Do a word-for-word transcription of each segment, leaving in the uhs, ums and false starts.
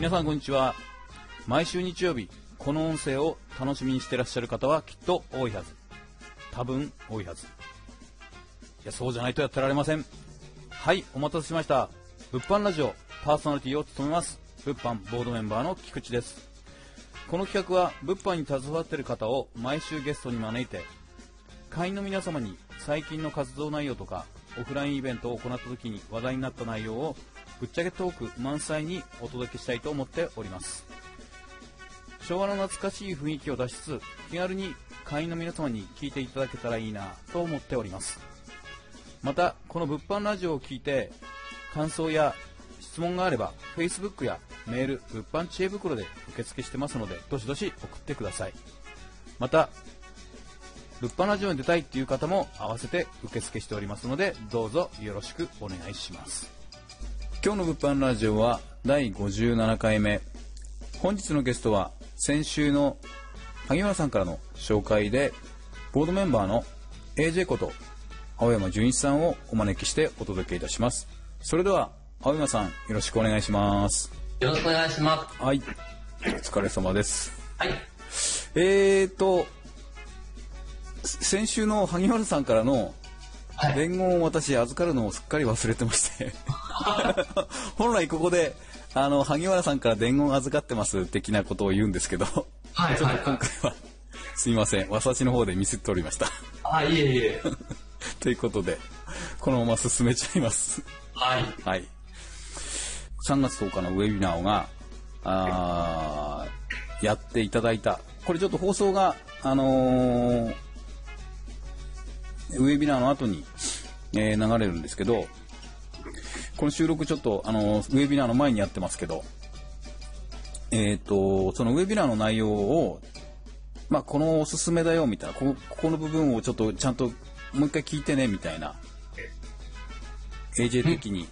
皆さんこんにちは。毎週日曜日この音声を楽しみにしていらっしゃる方はきっと多いはず。多分多いはず。いや、そうじゃないとやってられません。はい、お待たせしました。物販ラジオパーソナリティを務めます物販ボードメンバーの菊池です。この企画は物販に携わっている方を毎週ゲストに招いて、会員の皆様に最近の活動内容とかオフラインイベントを行った時に話題になった内容をぶっちゃけトーク満載にお届けしたいと思っております。昭和の懐かしい雰囲気を出しつつ、気軽に会員の皆様に聞いていただけたらいいなと思っております。またこの物販ラジオを聞いて感想や質問があれば Facebook やメール、物販知恵袋で受付してますので、どしどし送ってください。また物販ラジオに出たいっていう方も合わせて受付しておりますので、どうぞよろしくお願いします。今日の物販ラジオはだいごじゅうななかいめ。本日のゲストは先週の萩原さんからの紹介でボードメンバーの エージェー こと青山純一さんをお招きしてお届けいたします。それでは青山さん、よろしくお願いします。 よろしくお願いします。 はい、お疲れ様です。 はい。 えーと先週の萩原さんからの伝言を私預かるのをすっかり忘れてまして本来ここであの萩原さんから伝言預かってます的なことを言うんですけど、はい、ちょっと今回はすいません、私の方でミスっておりました。 あ、いえいえということでこのまま進めちゃいます。 はい、 はい、さんがつとおかのウェビナーがあーやっていただいた、これちょっと放送があのーウェビナーの後に、えー、流れるんですけど、この収録ちょっとあのウェビナーの前にやってますけど、えーとそのウェビナーの内容を、まあ、このおすすめだよみたいな、ここ、ここの部分をちょっとちゃんともう一回聞いてねみたいな エージェー 的に、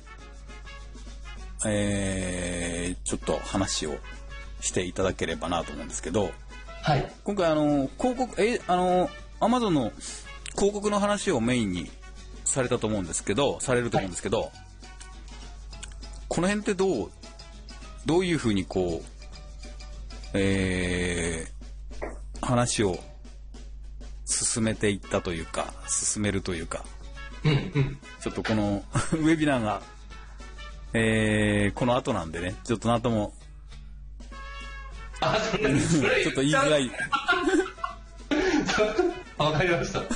えー、ちょっと話をしていただければなと思うんですけど、 はい、 今回あの広告えあの Amazon の広告の話をメインにされたと思うんですけど、されると思うんですけど、はい、この辺ってどうどういうふうにこう、えー、話を進めていったというか、進めるというか、 うんうん、 ちょっとこのウェビナーが、えー、この後なんでね、ちょっとなんともあそうなんですちょっと言いづらいわかりました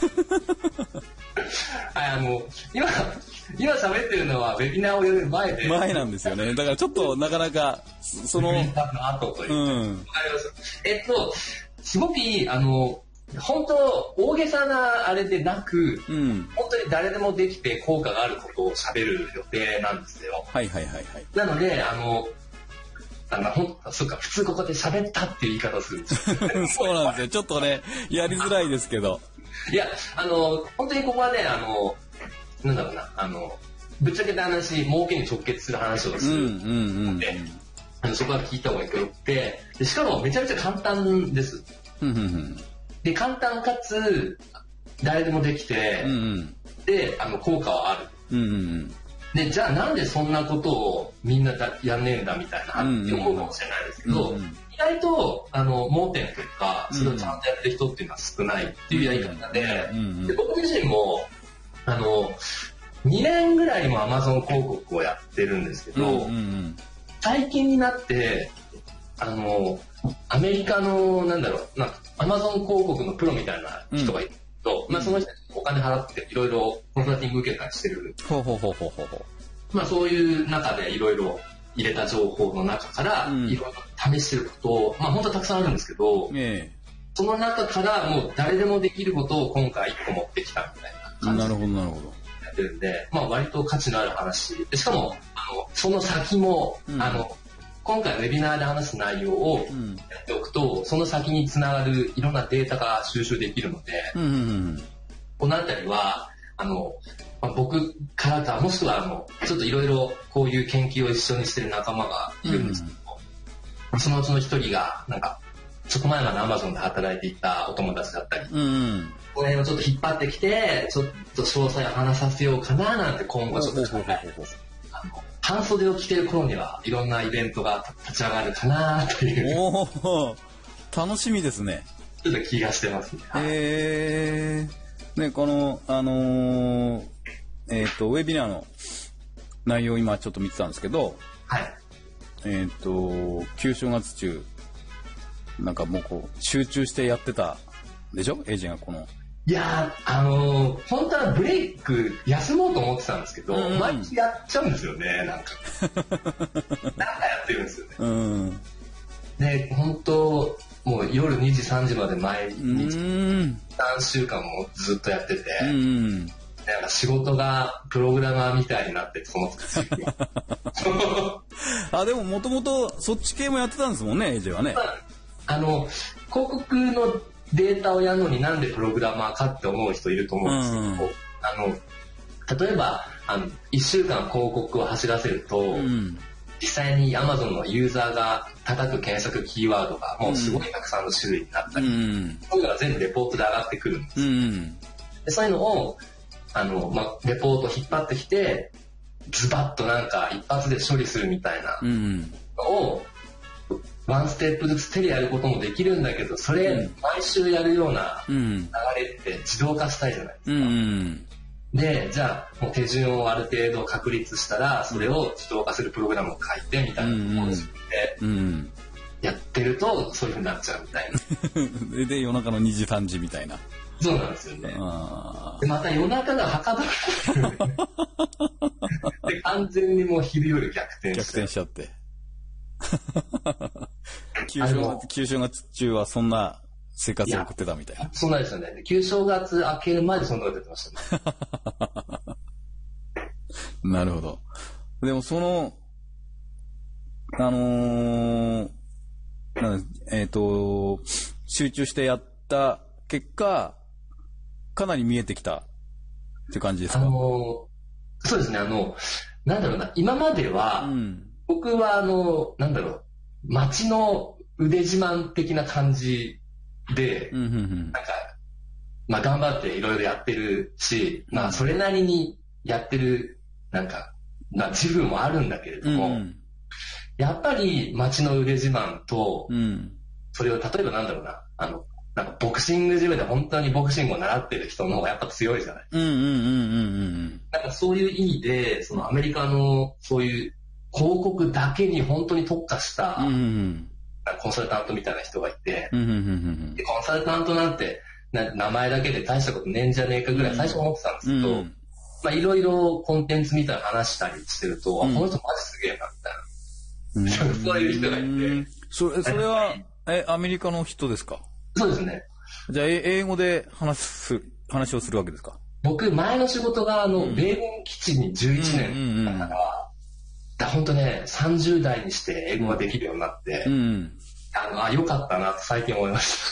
あの今今喋ってるのはウェビナーをやる前で前なんですよね。だからちょっとなかなかそのウェビナーの後というか、 うん、 わかりました。えっとすごくいい、あの本当大げさなあれでなく、うん、本当に誰でもできて効果があることを喋る予定なんですよ。 はいはいはいはい。 なのであのあのほんそうか、普通ここで喋ったっていう言い方をするんですよそうなんですよ。ちょっとねやりづらいですけど、 いやあの本当にここはね、あのなんだろうな、あのぶっちゃけた話、儲けに直結する話をするので、あのそこは聞いた方がよくて、でしかもめちゃめちゃ簡単です。で簡単かつ誰でもできて、うんうん、であの効果はある。うんうんうん、でじゃあなんでそんなことをみんなやんねえんだみたいなって思うかもしれないですけど、うんうん、意外とあの盲点というか、それをちゃんとやってる人っていうのは少ないっていうやり方で、うんうん、で僕自身もあのにねんぐらいも Amazon 広告をやってるんですけど、うんうんうん、最近になってあのアメリカのなんだろうな Amazon 広告のプロみたいな人がいると、うん、まあ、その人にお金払っていろいろコンサルティング受けたりしてる、ほうほうほうほうほう、まあ、そういう中でいろいろ入れた情報の中からいろいろ試してることを、まあ、本当はたくさんあるんですけど、うん、その中からもう誰でもできることを今回いっこ持ってきたみたいな感じで。なるほどなるほど。やってるんで、まあ、割と価値のある話で、しかもあのその先も、うん、あの今回ウェビナーで話す内容をやっておくと、うん、その先につながるいろんなデータが収集できるので、うんうんうん、このあたりはあの、まあ、僕からかもしくはあのちょっといろいろこういう研究を一緒にしてる仲間がいるんですけど、うん、そのうちの一人がなんかちょっと前まで Amazon で働いていたお友達だったり、うんうん、この辺をちょっと引っ張ってきてちょっと詳細を話させようかななんて今後ちょっと考えてます。 半袖を着てる頃にはいろんなイベントが立ち上がるかなという。 おー、楽しみですね。 ちょっと気がしてますね。 えー、ね、この、あのー、えっと、ウェビナーの内容を今ちょっと見てたんですけど、 はい。 えっと、旧正月中、なんかもうこう、集中してやってたでしょ？エイジがこの。 いやー、あのー、本当はブレイク休もうと思ってたんですけど、うん、毎日やっちゃうんですよね、なんか。なんかやってるんですよね。うん、で、本当、もう夜にじさんじまで毎日さんしゅうかんもずっとやってて、うん、なんか仕事がプログラマーみたいになってその時あ、でももともとそっち系もやってたんですもんね、エイジはね。 あの広告のデータをやるのになんでプログラマーかって思う人いると思うんですけど、うん、あの例えばあのいっしゅうかん広告を走らせると、うん、実際に Amazon のユーザーが叩く検索キーワードがもうすごいたくさんの種類になったり、うん、そういうのが全部レポートで上がってくるんですよ、うん、でそういうのをあの、ま、レポート引っ張ってきてズバッとなんか一発で処理するみたいなのを、うん、ワンステップずつ手でやることもできるんだけど、それ毎週やるような流れって自動化したいじゃないですか、うんうん、でじゃあもう手順をある程度確立したらそれを自動化するプログラムを書いてみたいなことをしてやってるとそういう風になっちゃうみたいなで夜中のにじさんじみたいな。 そうなんですよね。でまた夜中がはかどるで完全にもう昼夜逆転しちゃう逆転しちゃって旧正月、旧正月中はそんな生活を送ってたみたいな。 そうなんですよね。旧正月明ける前でそんなことやってましたね。 なるほど。でもその、あのー、えっと、集中してやった結果、かなり見えてきたって感じですか？ あのー、そうですね。あの、なんだろうな、今までは、うん、僕はあの、なんだろう、街の腕自慢的な感じで、うんうんうん、なんか、まあ頑張っていろいろやってるし、まあそれなりにやってる、なんか、まあ自負もあるんだけれども、うん、やっぱり街の腕自慢と、うん、それを例えばなんだろうな、あの、なんかボクシングジムで本当にボクシングを習ってる人の方がやっぱ強いじゃない。うんうんうんうんうん。なんかそういう意味で、そのアメリカのそういう広告だけに本当に特化した、うんうん、コンサルタントみたいな人がいて、うんうんうんうん、でコンサルタントなんてな名前だけで大したことねえんじゃねえかぐらい最初思ってたんですけど、うん、まあいろいろコンテンツみたいな話したりしてると、うん、あこの人マジすげえなみたいな、うん、そういう人がいて。 それ、それは、え、アメリカの人ですか？ そうですね。 じゃあ、英語で話す、話をするわけですか？ 僕、前の仕事が、あの、うん、米軍基地にじゅういちねんだから、うんうんうん、だ本当ね、さんじゅう代にして英語ができるようになって、うん、あの、あ、よかったなと最近思いました。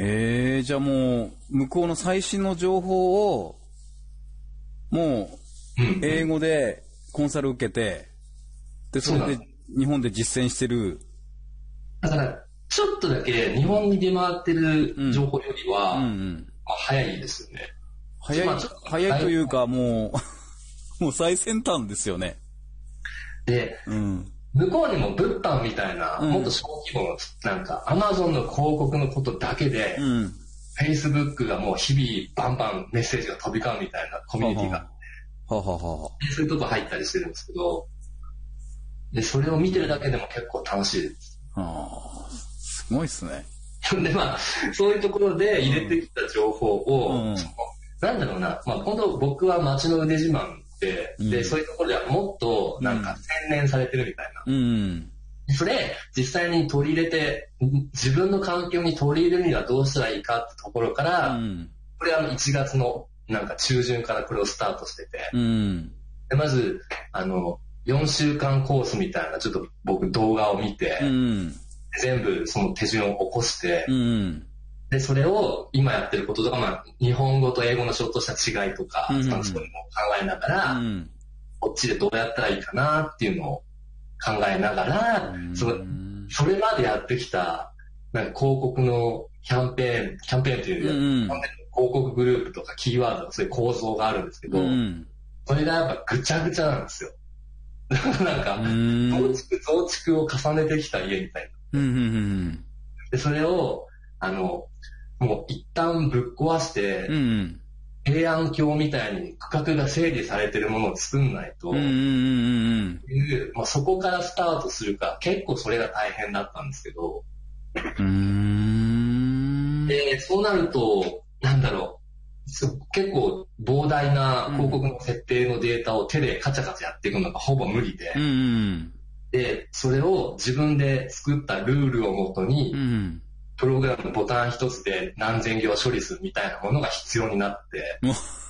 えー、じゃあもう、向こうの最新の情報を、もう、英語でコンサル受けて、で、それで日本で実践してる。 だから、ちょっとだけ日本に出回ってる情報よりは、うんうんうんまあ、早いですよね。 早い、まあ、早いというかもう、もう最先端ですよね。 で、うん、向こうにも物販みたいな、うん、もっと小規模の、なんか、Amazon の広告のことだけで、うん、Facebook がもう日々バンバンメッセージが飛び交うみたいなコミュニティがあって、ははははそういうとこ入ったりしてるんですけど、で、それを見てるだけでも結構楽しいです。 はあすごいっすね。 で、まあ、そういうところで入れてきた情報を、うん、なんだろうな、まあ、本当僕は街の腕自慢で、うん、で、そういうところではもっと、なんか、洗練されてるみたいな。うん、それ、実際に取り入れて、自分の環境に取り入れるにはどうしたらいいかってところから、うん、これあの、いちがつの、なんか、中旬からこれをスタートしてて、うん、でまず、あの、よんしゅうかんコースみたいな、ちょっと僕動画を見て、うん全部その手順を起こして、うん、で、それを今やってることとか、まあ、日本語と英語のちょっとした違いとか、うん、そういうのを考えながら、うん、こっちでどうやったらいいかなっていうのを考えながら、うん、そ, それまでやってきた、なんか広告のキャンペーン、キャンペーンという、うん、広告グループとかキーワード、そういう構造があるんですけど、うん、それがやっぱぐちゃぐちゃなんですよ。 なんか、増築増築を重ねてきた家みたいな。 うんうんうん、 で、それを、あの、もう一旦ぶっ壊して、うんうん、平安京みたいに区画が整理されてるものを作んないと、うんうんうんうんまあ、そこからスタートするか、結構それが大変だったんですけど、 うーんでそうなると、なんだろう、結構膨大な広告の設定のデータを手でカチャカチャやっていくのがほぼ無理で、 うんうん、でそれを自分で作ったルールをもとに、うん、プログラムのボタン一つで何千行処理するみたいなものが必要になって、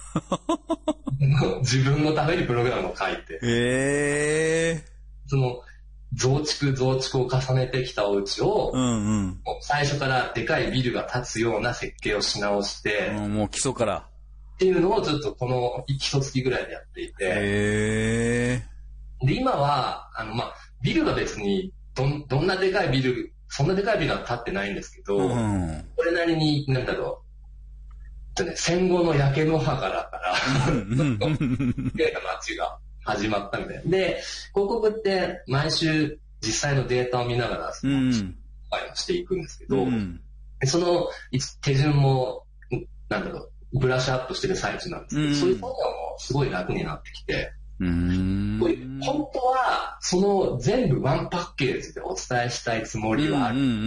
自分のためにプログラムを書いて、 えー、 その増築増築を重ねてきたお家を、うんうん、最初からでかいビルが建つような設計をし直して、 うん、もう基礎からっていうのをずっとこの一月ぐらいでやっていて、 へーで今はあの、まあ、ビルが別にどんどんなでかいビルそんなでかいビルは建ってないんですけど、うん、これなりになんだろう、ね、戦後の焼け野原から綺麗な街が始まったみたいな。で、広告って毎週実際のデータを見ながら、うん、していくんですけど、うん、その手順も、なんだろう、ブラッシュアップしてる最中なんですけど、うん、そういうこともすごい楽になってきて、 うーん本当はその全部ワンパッケージでお伝えしたいつもりはある。うんうんうん、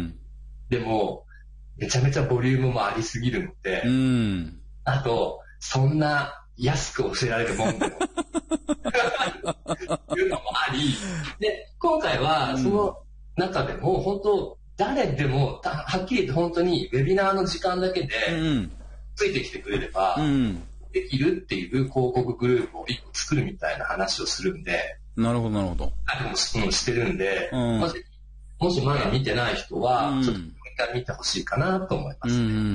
でも、めちゃめちゃボリュームもありすぎるので、うん、あと、そんな安く教えられるもんでもいうのもあり、で、今回はその中でも本当誰でもはっきり言って本当にウェビナーの時間だけでついてきてくれればできるっていう広告グループを一個作るみたいな話をするんで、 なるほどなるほど。 あれもしてるんで、うん、もし、もしまだ見てない人はちょっと一回見てほしいかなと思いますね。うんうんうんうん、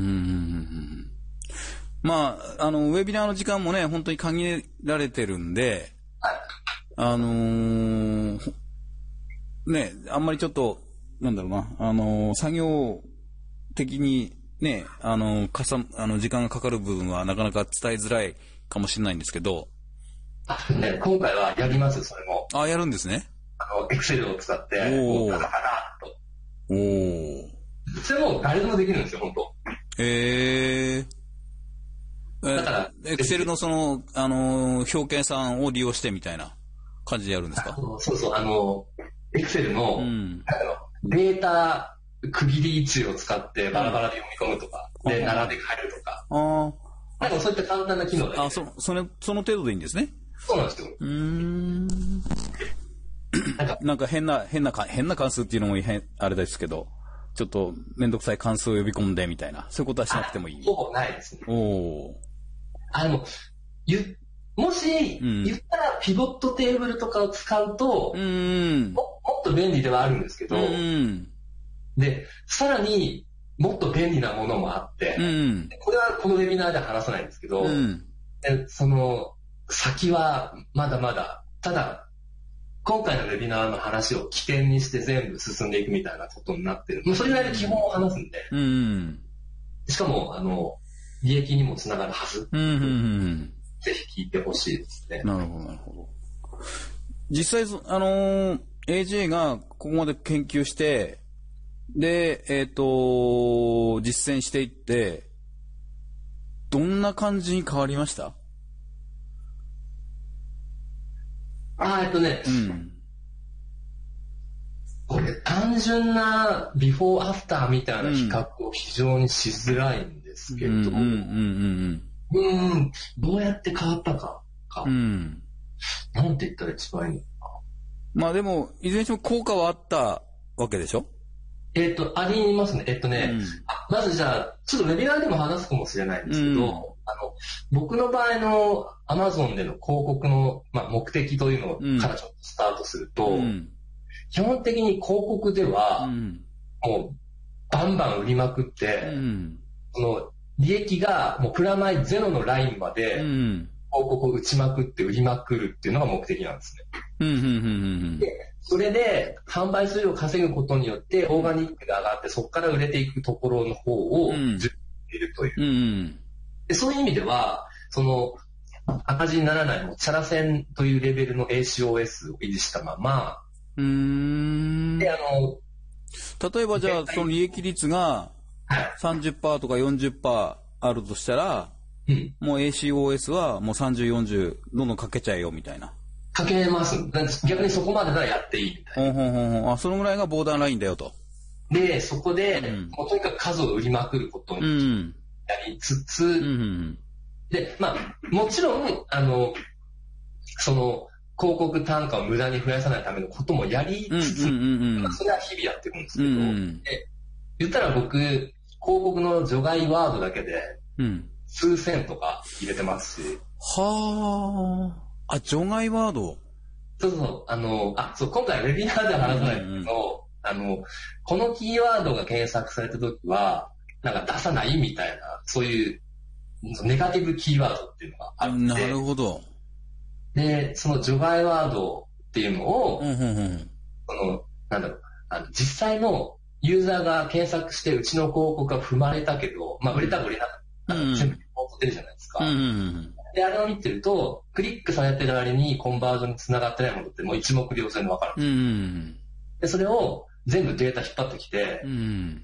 まあ、あの、ウェビナーの時間もね、本当に限られてるんで、はい、あのー、ね、あんまりちょっと、なんだろうな、あのー、作業的にね、あのー、かさ、あの、時間がかかる部分はなかなか伝えづらいかもしれないんですけど。 あ、ね、今回はやります、それも。 あ、やるんですね。 あの、エクセルを使って、おー。ガラガラっと。 おー。 それも誰でもできるんですよ、本当。 へー。 だから、 エクセルのその、あのー、表計算を利用してみたいな感じでやるんですか？ そうそう、あの、エクセルの、うん、データ区切り位置を使ってバラバラで読み込むとか、うん、で、並べ替えるとか。ああ。なんかそういった簡単な機能だけ、ね。 あ、そ、それ、その程度でいいんですね。 そうなんですよ。 うーん。なんか、なんか変な、変なか、変な関数っていうのも変、あれですけど、ちょっとめんどくさい関数を呼び込んでみたいな、そういうことはしなくてもいい。 ほぼないですね。 おお。 あの、ゆ、もし、うん、言ったらピボットテーブルとかを使うと、 うんも、もっと便利ではあるんですけど、 うん、 で、さらにもっと便利なものもあって、 うん、 これはこのウェビナーでは話さないんですけど、 うん、 その先はまだまだ、ただ、今回のウェビナーの話を起点にして全部進んでいくみたいなことになってる。もうそれぐらいの基本を話すんで、 うん、 しかも、あの、利益にもつながるはず。 うんうんうん、 ぜひ聞いてほしいですね。 なるほど、なるほど。実際、あのー、エージェー がここまで研究して、で、えっと、実践していって、どんな感じに変わりました？ あー、えっとね、 うん、 これ単純なビフォーアフターみたいな比較を非常にしづらいんですけど、うんうんうんうん、うん、どうやって変わったかか、 うん、 なんて言ったら一番いいのかな。まあでもいずれにしても効果はあったわけでしょ？ えっと、ありますね。えっとね、うん、まずじゃあ、ちょっとウェビナーでも話すかもしれないんですけど、うん、あの、僕の場合の Amazon での広告の、まあ、目的というのからちょっとスタートすると、うん、基本的に広告では、もう、バンバン売りまくって、その、利益がもうプラマイゼロのラインまで、広告を打ちまくって売りまくるっていうのが目的なんですね。でそれで販売数量を稼ぐことによってオーガニックが上がってそこから売れていくところの方を準備しているという、 うんうん、 でそういう意味ではその赤字にならない、もうチャラ線というレベルの エーシーオーエス を維持したまま、 うーん。 で、あの、 例えばじゃあ、その利益率が さんじゅっパーセント とか よんじゅっパーセント あるとしたら、うん、もう エーシーオーエス はもうさんじゅう、よんじゅうどんどんかけちゃえよみたいな。 かけます。逆にそこまでならやっていいみたいな。 ほんほんほんほん。あ、そのぐらいがボーダーラインだよと。 で、そこで、うん、もうとにかく数を売りまくることにやりつつ、うんうん、で、まあ、もちろん、あの、その、広告単価を無駄に増やさないためのこともやりつつ、うんうんうんうん、それは日々やっていくんですけど、うんうん、で言ったら僕、広告の除外ワードだけで、数千とか入れてますし。うん、 はあ。あ、除外ワードそうそう、あの、あ、そう、今回ウェビナーでは話さないんだけど、うんうん、あの、このキーワードが検索されたときは、なんか出さないみたいな、そういう、ネガティブキーワードっていうのがあって。 なるほど。 で、その除外ワードっていうのを、 うんうんうん、 その、なんだろう、あの実際のユーザーが検索してうちの広告が踏まれたけど、まあ売れた売れなかった、うん、全部リポート出るじゃないですか。 うんうんうん、 で、あれを見てると、クリックされてる割にコンバージョンに繋がってないものってもう一目瞭然でわかる、 うんうん、 で、それを全部データ引っ張ってきて、 うん、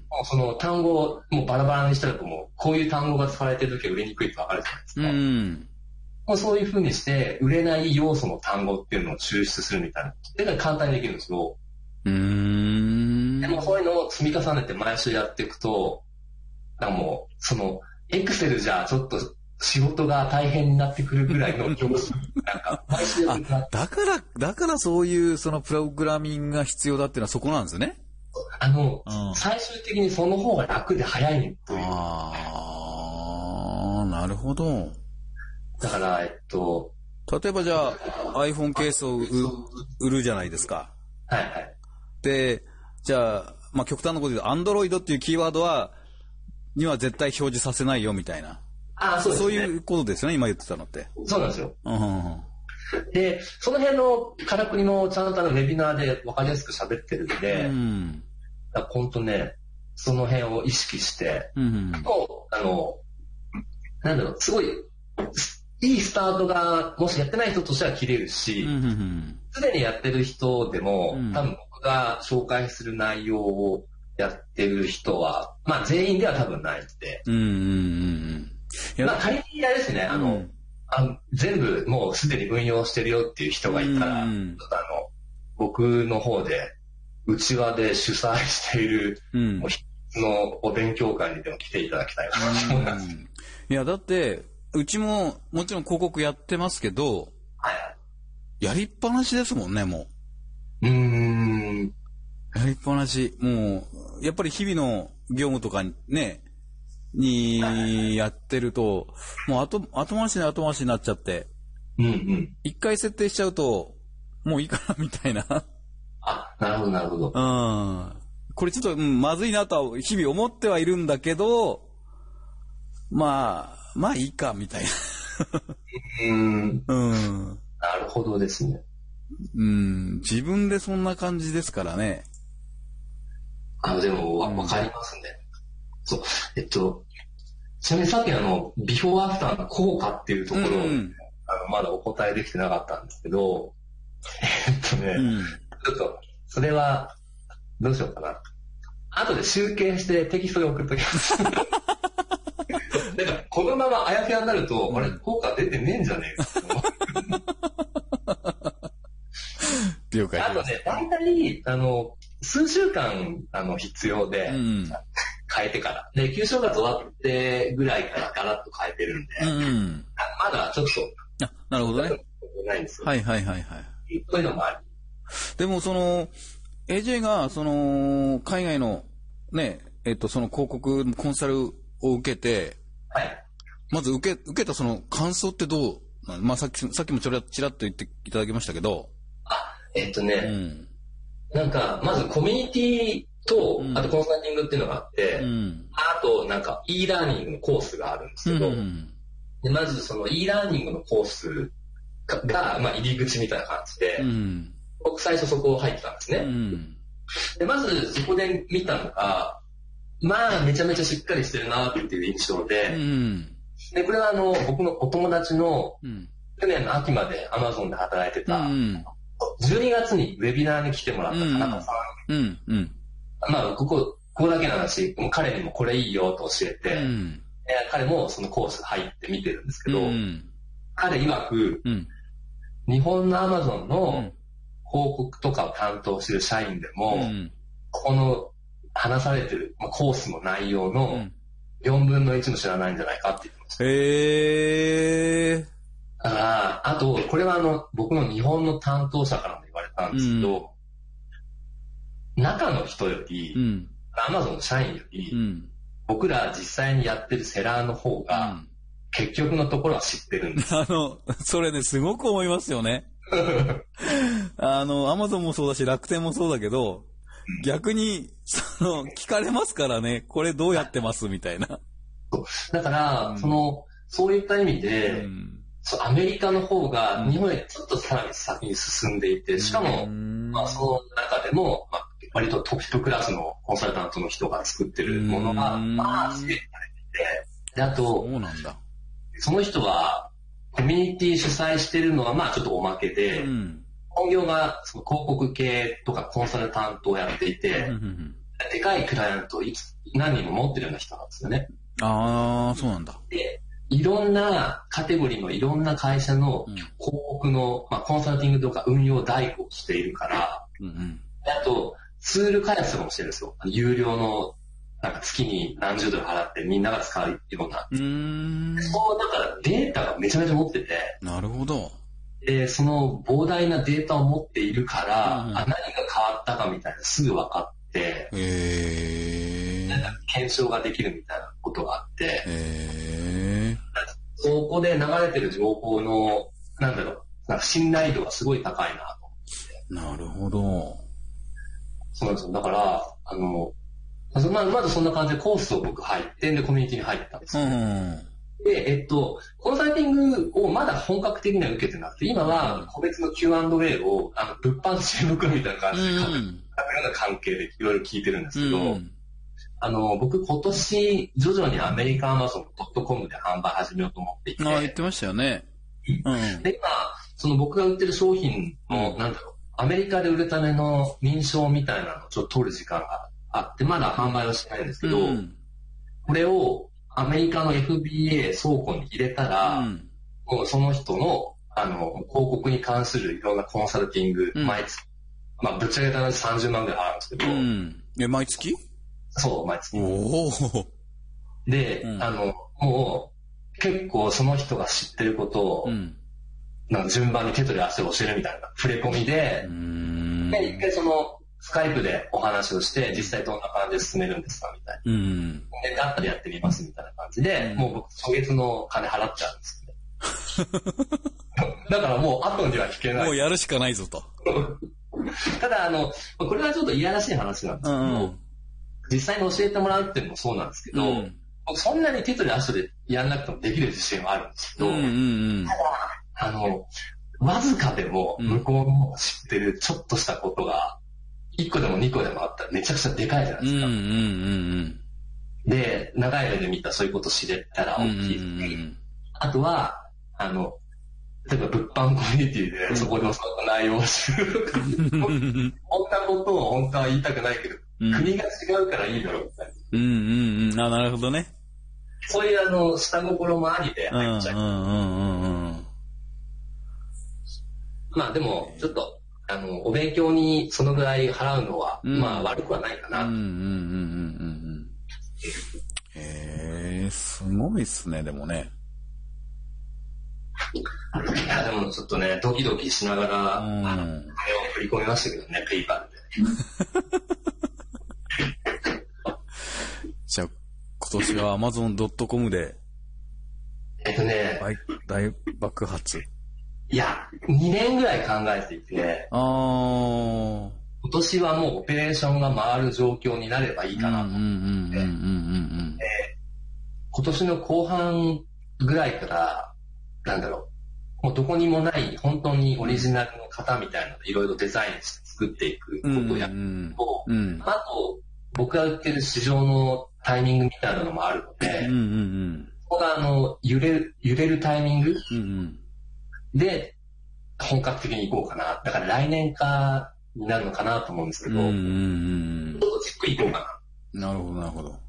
もうその単語をもうバラバラにしたらもうこういう単語が使われてるときは売れにくいとわかるじゃないですか。 うんもうそういう風にして売れない要素の単語っていうのを抽出するみたいな。それが簡単にできるんですよ。 うーん。 でもそういうのを積み重ねて毎週やっていくと、なんかもう、その、エクセルじゃちょっと仕事が大変になってくるぐらいの業数。なんか、毎週やってくあ、だから、だからそういうそのプログラミングが必要だっていうのはそこなんですね。 あの、うん、最終的にその方が楽で早いという。 ああ、なるほど。 だから、えっと。 例えばじゃあ、iPhone ケースを売るじゃないですか。 はいはい。 で、じゃあ、まあ、極端なこと言うと、Android っていうキーワードは、には絶対表示させないよみたいな。 ああ、そうですね。 そういうことですよね、今言ってたのって。 そうなんですよ。 うんうんうん、 で、その辺のからくりもちゃんとあのウェビナーで分かりやすく喋ってるんで、うん、本当ね、その辺を意識して、 うんうん、 あの、なんだろう、すごい、いいスタートが、もしやってない人としては切れるし、すで、 うんうんうん、 にやってる人でも、うん、多分僕が紹介する内容をやってる人は、まあ全員では多分ないんで。 うんうんうんうん、まあ仮にあれですね、あの、うん、あ全部もうすでに運用してるよっていう人がいたら、うん、ちょっとあの、僕の方で、内輪で主催している、うん、のお勉強会にでも来ていただきたいなと思います。 いや、だって、うちももちろん広告やってますけど、 はい、 やりっぱなしですもんね、もう。うーん。 やりっぱなし。もう、やっぱり日々の業務とかね、にやってると、もう後、後回しに後回しになっちゃって、 うんうん。 一回設定しちゃうと、もういいかな、みたいな。 あ、なるほど、なるほど。 うん。これちょっと、うん、まずいなとは日々思ってはいるんだけど、まあ、まあいいか、みたいな。 うん。 うん。 なるほどですね。 うん。自分でそんな感じですからね。 あの、でも、わ、わかりますね。そう。えっと、ちなみにさっきあの、ビフォーアフターの効果っていうところを、うん、あのまだお答えできてなかったんですけど、えっとね、うん、ちょっと、それは、どうしようかな。後で集計してテキストで送っときます。なんか、このままあやふやになると、うん、あれ、効果出てねえんじゃねえか。 了解。 あとね、大体、あの、数週間、あの、必要で、うん、変えてから。で、旧正月終わってぐらいからガラッと変えてるんで、 うん、 まだちょっと。 あ、なるほどね。 ないんですよ。 はいはいはいはい。 そういうのもある。 でも、その、エージェー が、その、海外の、ね、えっと、その広告コンサルを受けて、 はい。 まず受け、受けたその感想ってどう、まあさっき、さっきもちょろちらっと言っていただきましたけど。 あ、えっとね、 うん、 なんか、まずコミュニティと、うん、あとコンサルティングっていうのがあって、 うん、 あとなんか e ラーニングのコースがあるんですけど、うん、でまずその e ラーニングのコースが、まあ、入り口みたいな感じで、 うん、 僕最初そこ入ってたんですね。 うん、 でまずそこで見たのが、まあめちゃめちゃしっかりしてるなっていう印象で、 うん、 で、これはあの、僕のお友達の、 うん、 去年の秋まで Amazon で働いてた、 うん、 じゅうにがつにウェビナーに来てもらった田中さん。うん、うん。 まあ、ここ、ここだけの話、もう彼にもこれいいよと教えて、うん、彼もそのコース入って見てるんですけど、うん、彼曰く、うん、日本の Amazon の広告とかを担当してる社員でも、うん、この話されてる、まあ、コースの内容のよんぶんのいちも知らないんじゃないかって言ってました。 へー。 だから、あと、これはあの、僕の日本の担当者からも言われたんですけど、うん、中の人より、うん、Amazon の社員より、うん、僕ら実際にやってるセラーの方が、うん、結局のところは知ってるんです。 あの、それね、すごく思いますよね。あの、Amazon もそうだし、楽天もそうだけど、うん、逆に、その、聞かれますからね、これどうやってますみたいな。 だから、うん、その、そういった意味で、うん、そうアメリカの方が日本よりちょっとさらに先に進んでいて、しかも、うん、まあ、その中でも、まあ、割とトップクラスのコンサルタントの人が作ってるものが、まあ、整理されていて、で、あと、 そうなんだ。 その人は、コミュニティ主催してるのは、まあ、ちょっとおまけで、うん、本業がその広告系とかコンサルタントをやっていて、うんうんうん、でかいクライアントを何人も持ってるような人なんですよね。 ああ、そうなんだ。 で、いろんなカテゴリーのいろんな会社の広告の、まあ、コンサルティングとか運用代行をしているから、うんうん、あと、ツール開発とかもしてるんですよ。有料の、なんか月に何十ドル払ってみんなが使うような。うーん。そう、だからデータがめちゃめちゃ持ってて。 なるほど。 で、その膨大なデータを持っているから、うん、あ、何が変わったかみたいなすぐ分かって、へー。なんか検証ができるみたいなことがあって、へー。そこで流れてる情報の、なんだろう、なんか信頼度がすごい高いなと思って。なるほど。 そうなんですよ。だから、あの、ま, まずそんな感じでコースを僕入って、で、コミュニティに入ったんですよ、ね。うん、で、えっと、コンサルティングをまだ本格的には受けてなくて、今は個別の キューアンドエー を、あの、物販支援袋みたいな感じで書く、うん、ような関係でいろいろ聞いてるんですけど、うん、あの、僕今年、徐々にアメリカ アマゾンドットコム で販売始めようと思っていて。 ああ、言ってましたよね。 うん、で、今、その僕が売ってる商品の、うん、なんだろう、アメリカで売るための認証みたいなのをちょっと取る時間があって、まだ販売はしてないんですけど、うん、これをアメリカの エフビーエー 倉庫に入れたら、うん、もうその人の、あの、広告に関するいろんなコンサルティング、うん、毎月、まあ、ぶっちゃけたらさんじゅうまんぐらい払うんですけど、うん、 え、毎月？ そう、毎月。 おで、うん、あの、もう、結構その人が知ってることを、うん、なんか順番に手取り足で教えるみたいな触れ込みで、で、一回その、スカイプでお話をして、実際どんな感じで進めるんですかみたいな。うん、で、だったらやってみますみたいな感じで、うん、もう僕、初月の金払っちゃうんですけど。だからもう後には引けない。 もうやるしかないぞと。 ただ、あの、これはちょっといやらしい話なんですけど、うん、実際に教えてもらうっていうのもそうなんですけど、うん、そんなに手取り足でやんなくてもできる自信はあるんですけど、うんうんうん、ただ、あの、わずかでも向こうの知ってるちょっとしたことが、いっこでもにこでもあったらめちゃくちゃでかいじゃないですか。うんうんうんうん、で、長い目で見たそういうこと知れたら大きい、うんうんうん。あとは、あの、例えば物販コミュニティでそこでその内容を知るとか、こんなことを本当は言いたくないけど、うん、国が違うからいいだろうみたいな。 うんうんうん。あ、なるほどね。 そういうあの、下心もありで入っちゃう。うんうんうんうん。まあでも、ちょっと、あの、お勉強にそのぐらい払うのは、うん、まあ悪くはないかな。うんうんうんうんうん。 へえ、すごいっすね、でもね。 いや、でもちょっとね、ドキドキしながら、うん、あの、金を振り込みましたけどね、ペイパルで。 じゃあ、今年は アマゾンドットコム で、 えっとね、 大爆発。 いや、にねんぐらい考えていて、あ今年はもうオペレーションが回る状況になればいいかなと思って、今年の後半ぐらいから、なんだろう、もうどこにもない本当にオリジナルの型みたいなのでいろいろデザインして作っていくことをやると、うんうんうん、あと僕が売ってる市場のタイミングみたいなのもあるので、うんうんうん、 こがあの揺れる、揺れるタイミング、うんうん、で本格的に行こうかな。だから来年かになるのかなと思うんですけど、うんうんうん、ちょっとじっくり行こうかな。なるほどなるほど。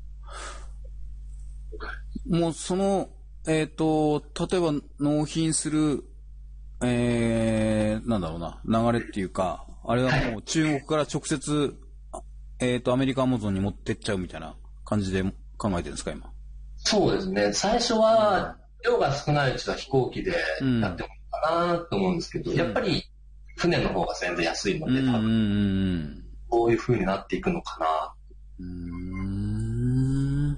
もうそのえっと例えば納品するえー、なんだろうな流れっていうかあれはもう中国から直接、はい、えっとアメリカアマゾンに持ってっちゃうみたいな感じで考えてるんですか今。 そうですね。最初は量が少ないうちは飛行機でやってもいいかなと思うんですけど、うん、やっぱり船の方が全然安いので、多分こういう風になっていくのかな。うーん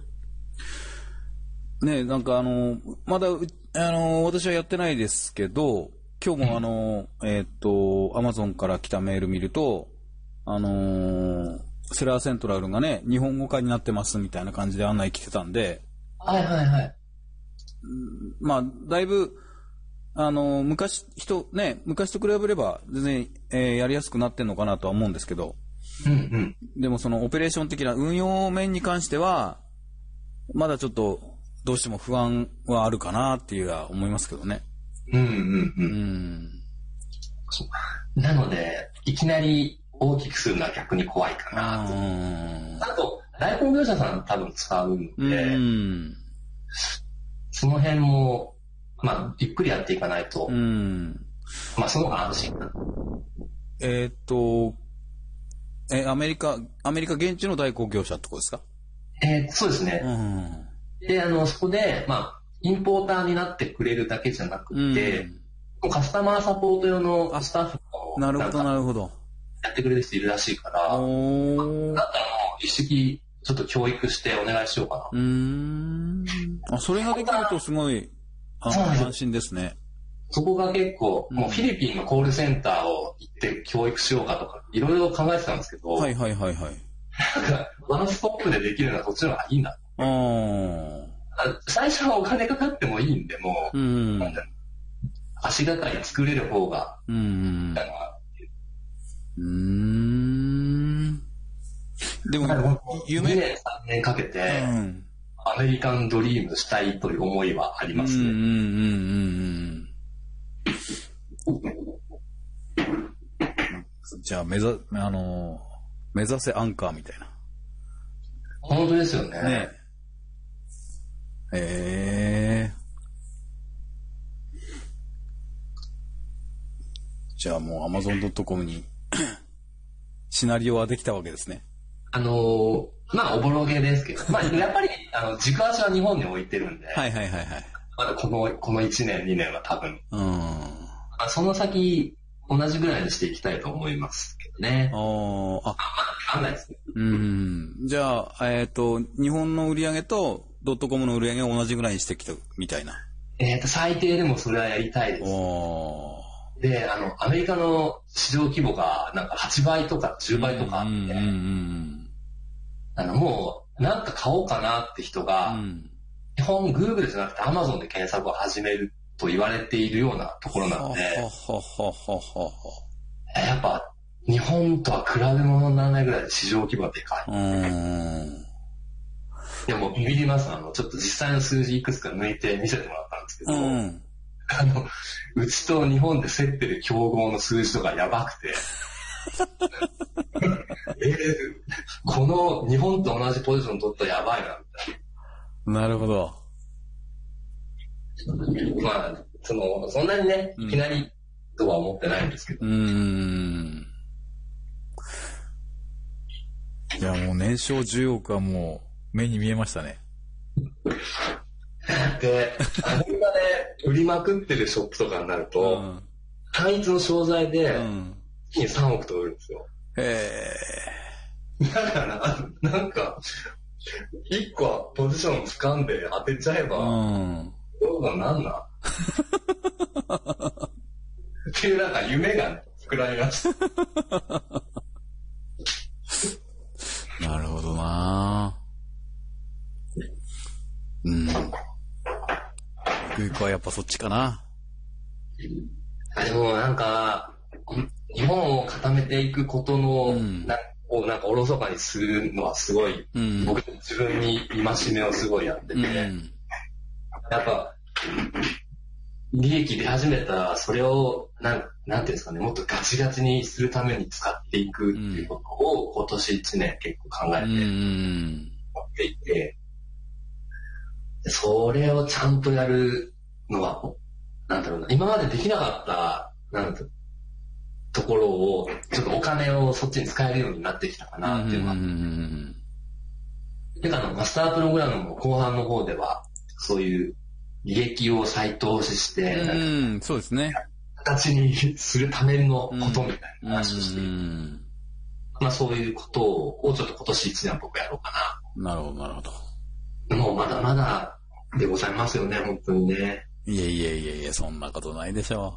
ね、なんかあのまだあの私はやってないですけど、今日もあの、うん、えっとアマゾンから来たメール見ると、あのー、セラーセントラルがね日本語化になってますみたいな感じで案内来てたんで。 はいはいはい。 まあ、だいぶ、あの、昔、人、ね、昔と比べれば、全然、えー、やりやすくなってんのかなとは思うんですけど、うんうん。でもそのオペレーション的な運用面に関しては、まだちょっと、どうしても不安はあるかなっていうは思いますけどね。うんうんうん。うん。なので、いきなり大きくするのは逆に怖いかなと。あと、代行業者さん多分使うので、うん、その辺も、まあ、ゆっくりやっていかないと、うん、まあ、その方が安心かな。 えー、っと、え、アメリカ、アメリカ現地の代行業者ってことですか？ えー、そうですね。うん、で、あの、そこで、まあ、インポーターになってくれるだけじゃなくて、うん、カスタマーサポート用のスタッフも、 なるほど、なるほど。 やってくれる人いるらしいから、だったらもう一式ちょっと教育してお願いしようかな。うーん。 あ、それができるとすごい安心ですね。 そこが結構、もうフィリピンのコールセンターを行って教育しようかとか、いろいろ考えてたんですけど、 はいはいはいはい。 なんか、ワンストップでできるのはそっちの方がいいな。あ最初はお金かかってもいいんで、もう、うん、なんだ足がかり作れる方が、うん。うーん。でも、夢にねんさんねんかけて、うん、アメリカンドリームしたいという思いはありますね。うんうんうんうんじゃあ、目ざ、あの、目指せアンカーみたいな。 本当ですよね。ねえー。じゃあもう アマゾンドットコム にシナリオはできたわけですね。 あのー、まあ、おぼろげですけど、まあ、やっぱり、あの、軸足は日本に置いてるんで、 はいはいはいはい。 まだこの、このいちねん、にねんは多分、うん。まあ、その先、同じぐらいにしていきたいと思いますけどね。ああ、まだわかんないですね。 うん。じゃあ、えっと、日本の売り上げと、ドットコムの売り上げを同じぐらいにしてきたみたいな。 えっと、最低でもそれはやりたいです。で、あの、アメリカの市場規模がなんかはちばいとかじゅうばいとかあって、うんうんうん、あの、もう、なんか買おうかなって人が、うん、基本 Google じゃなくて Amazon で検索を始めると言われているようなところなので、やっぱ日本とは比べ物にならないぐらい市場規模がでかい。うんでもビビります。あの、ちょっと実際の数字いくつか抜いて見せてもらったんですけど、うん、あの、うちと日本で競ってる競合の数字とかやばくて、えー、この日本と同じポジション取ったらやばいな、みたいな。なるほど。 まあ、その、そんなにね、いきなりとは思ってないんですけど。うん。うーんいや、もう年商じゅうおくはもう目に見えましたね。 で、アメリカで売りまくってるショップとかになると、うん、単一の商材で、月にさんおくと売るんですよ。へー。だからな、なんか、いっこはポジション掴んで当てちゃえば、うん、どうかなんなっていうなんか夢が、ね、膨らみました。 なるほどなうん。グークはやっぱそっちかな。 あでもなんか、日本を固めていくことの、うん、なをなんかおろそかにするのはすごい、うん、僕自分に戒めをすごいやってて、うん、 やっぱ、利益出始めたら、それを、なん、なんていうんですかね、もっとガチガチにするために使っていくっていうことを、今年一年結構考えて、持っていて、それをちゃんとやるのは、なんだろうな、今までできなかった、なんだろう、ところを、ちょっとお金をそっちに使えるようになってきたかなっていうのが。てか、あの、マスタープログラムの後半の方では、そういう利益を再投資して、 うん、そうですね。 形にするためのことみたいな話をしている。まあそういうことを、ちょっと今年一年は僕やろうかな。なるほど、なるほど。 もうまだまだでございますよね、本当にね。 いやいやいやいや、そんなことないでしょ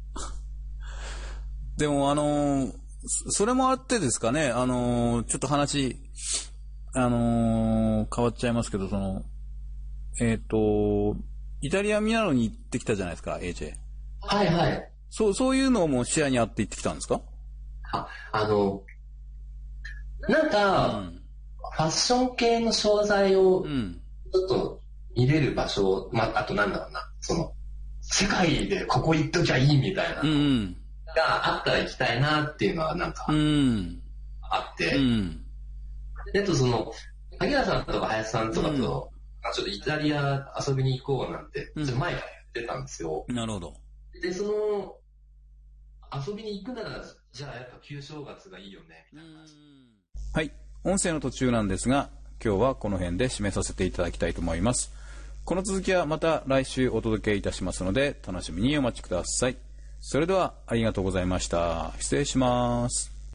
う。でもあのー、それもあってですかね、あのー、ちょっと話、あのー、変わっちゃいますけど、その、えっと、イタリア・ミラノに行ってきたじゃないですか、エージェー。 はいはい。 そう、そういうのも視野にあって行ってきたんですか？ あ、あの、なんか、うん、ファッション系の商材を、ちょっと見れる場所、まあ、あとなんだろうな、その、世界でここ行っときゃいいみたいなのがあったら行きたいなっていうのはなんか、あって、うん、で、あとその、萩原さんとか林さんとかと、うん、ちょっとイタリア遊びに行こうなんて、ちょっと前から言ってたんですよ。 うん、なるほど。 で、その、遊びに行くなら、じゃあやっぱ旧正月がいいよね、みたいな。 はい。音声の途中なんですが、今日はこの辺で締めさせていただきたいと思います。この続きはまた来週お届けいたしますので、楽しみにお待ちください。それではありがとうございました。失礼します。